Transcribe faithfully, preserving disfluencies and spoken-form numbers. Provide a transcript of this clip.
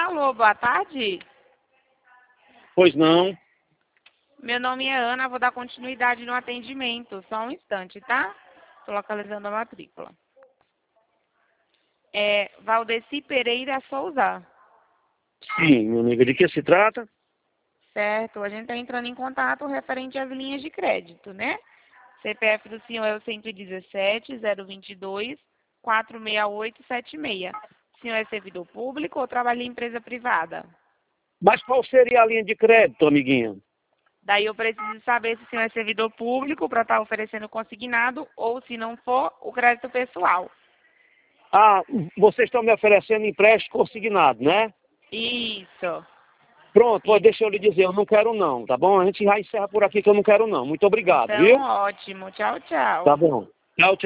Alô, boa tarde. Pois não. Meu nome é Ana, vou dar continuidade no atendimento. Só um instante, tá? Estou localizando a matrícula. É Valdeci Pereira Souza. Sim, meu amigo, de que se trata? Certo, a gente está entrando em contato referente às linhas de crédito, né? C P F do senhor é o cento e dezessete, zero vinte e dois, quatrocentos e sessenta e oito, setenta e seis. O senhor é servidor público ou trabalha em empresa privada? Mas qual seria a linha de crédito, amiguinha? Daí eu preciso saber se o senhor é servidor público para estar oferecendo consignado ou, se não for, o crédito pessoal. Ah, vocês estão me oferecendo empréstimo consignado, né? Isso. Pronto, pois Isso. deixa eu lhe dizer, eu não quero não, tá bom? A gente já encerra por aqui que eu não quero não. Muito obrigado, Então, viu? ótimo. Tchau, tchau. Tá bom. Tchau, tchau.